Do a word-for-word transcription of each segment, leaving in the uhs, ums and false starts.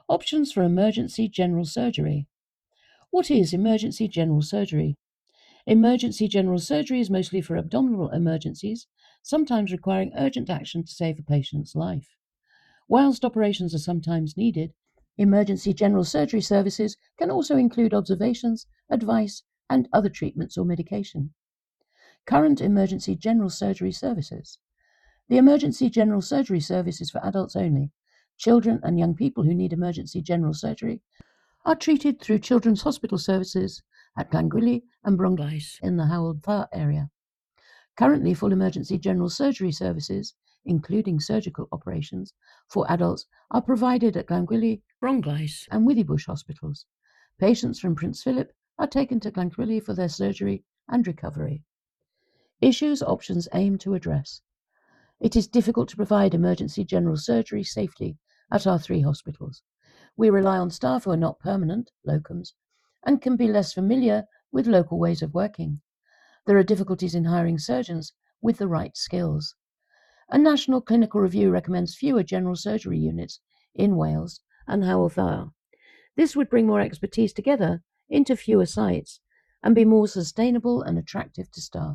Options for emergency general surgery. What is emergency general surgery? Emergency general surgery is mostly for abdominal emergencies, sometimes requiring urgent action to save a patient's life. Whilst operations are sometimes needed, emergency general surgery services can also include observations, advice, and other treatments or medication. Current emergency general surgery services. The emergency general surgery service is for adults only. Children and young people who need emergency general surgery are treated through Children's Hospital Services at Glangwili and Bronglais in the Hywel Dda area. Currently, full emergency general surgery services, including surgical operations, for adults are provided at Glangwili, Bronglais and Withybush hospitals. Patients from Prince Philip are taken to Glangwili for their surgery and recovery. Issues options aim to address. It is difficult to provide emergency general surgery safely at our three hospitals. We rely on staff who are not permanent, locums, and can be less familiar with local ways of working. There are difficulties in hiring surgeons with the right skills. A national clinical review recommends fewer general surgery units in Wales and Hywel Dda. This would bring more expertise together into fewer sites and be more sustainable and attractive to staff.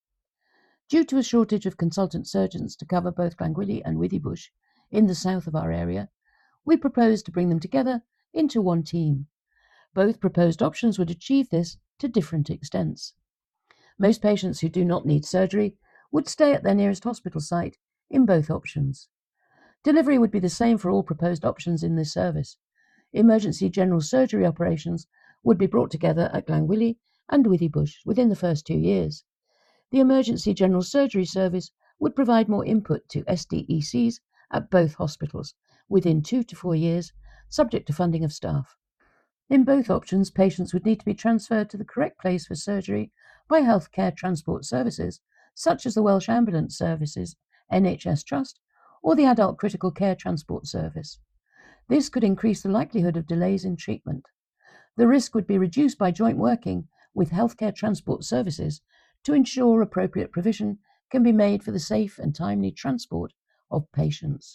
Due to a shortage of consultant surgeons to cover both Glangwili and Withybush in the south of our area, we propose to bring them together into one team. Both proposed options would achieve this to different extents. Most patients who do not need surgery would stay at their nearest hospital site in both options. Delivery would be the same for all proposed options in this service. Emergency general surgery operations would be brought together at Glangwili and Withybush within the first two years. The emergency general surgery service would provide more input to S D E Cs at both hospitals within two to four years, subject to funding of staff. In both options, patients would need to be transferred to the correct place for surgery by healthcare transport services, such as the Welsh Ambulance Services N H S Trust or the Adult Critical Care Transport Service. This could increase the likelihood of delays in treatment. The risk would be reduced by joint working with healthcare transport services to ensure appropriate provision can be made for the safe and timely transport of patients.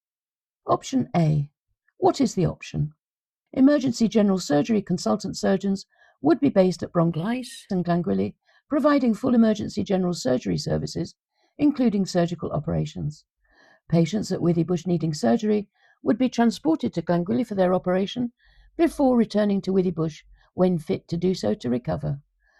Option A. What is the option? Emergency general surgery consultant surgeons would be based at Bronglais and Glangwili, providing full emergency general surgery services, including surgical operations. Patients at Withybush needing surgery would be transported to Glangwili for their operation before returning to Withybush when fit to do so to recover.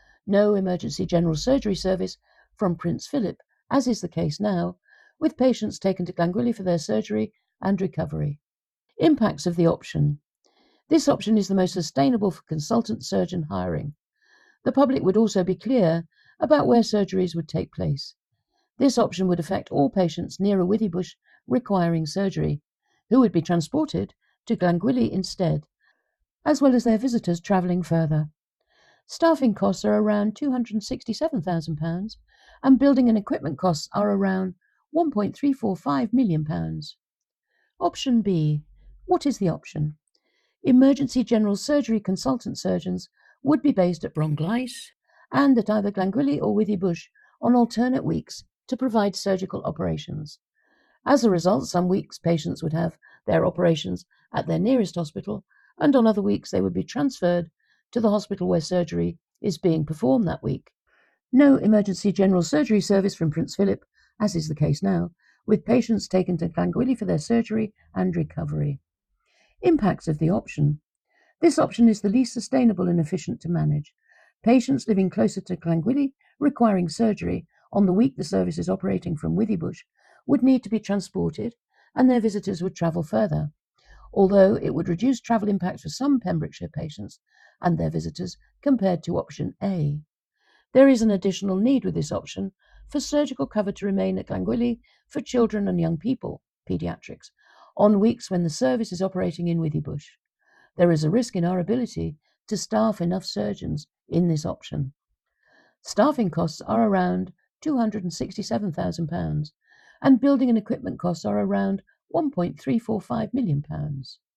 No emergency general surgery service from Prince Philip, as is the case now, with patients taken to Glangwili for their surgery and recovery. Impacts of the option. This option is the most sustainable for consultant surgeon hiring. The public would also be clear about where surgeries would take place. This option would affect all patients near a Withybush requiring surgery, who would be transported to Glangwili instead, as well as their visitors travelling further. Staffing costs are around two hundred sixty-seven thousand pounds, and building and equipment costs are around one point three four five million pounds. Option B. What is the option? Emergency general surgery consultant surgeons would be based at Bronglais and at either Glangwili or Withybush on alternate weeks to provide surgical operations. As a result, some weeks patients would have their operations at their nearest hospital, and on other weeks they would be transferred to the hospital where surgery is being performed that week. No emergency general surgery service from Prince Philip, as is the case now, with patients taken to Glangwili for their surgery and recovery. Impacts of the option. This option is the least sustainable and efficient to manage. Patients living closer to Glangwili requiring surgery on the week the service is operating from Withybush would need to be transported, and their visitors would travel further, although it would reduce travel impacts for some Pembrokeshire patients and their visitors compared to option A. There is an additional need with this option for surgical cover to remain at Glangwili for children and young people, paediatrics, on weeks when the service is operating in Withybush. There is a risk in our ability to staff enough surgeons in this option. Staffing costs are around two hundred sixty-seven thousand pounds, and building and equipment costs are around one point three four five million pounds.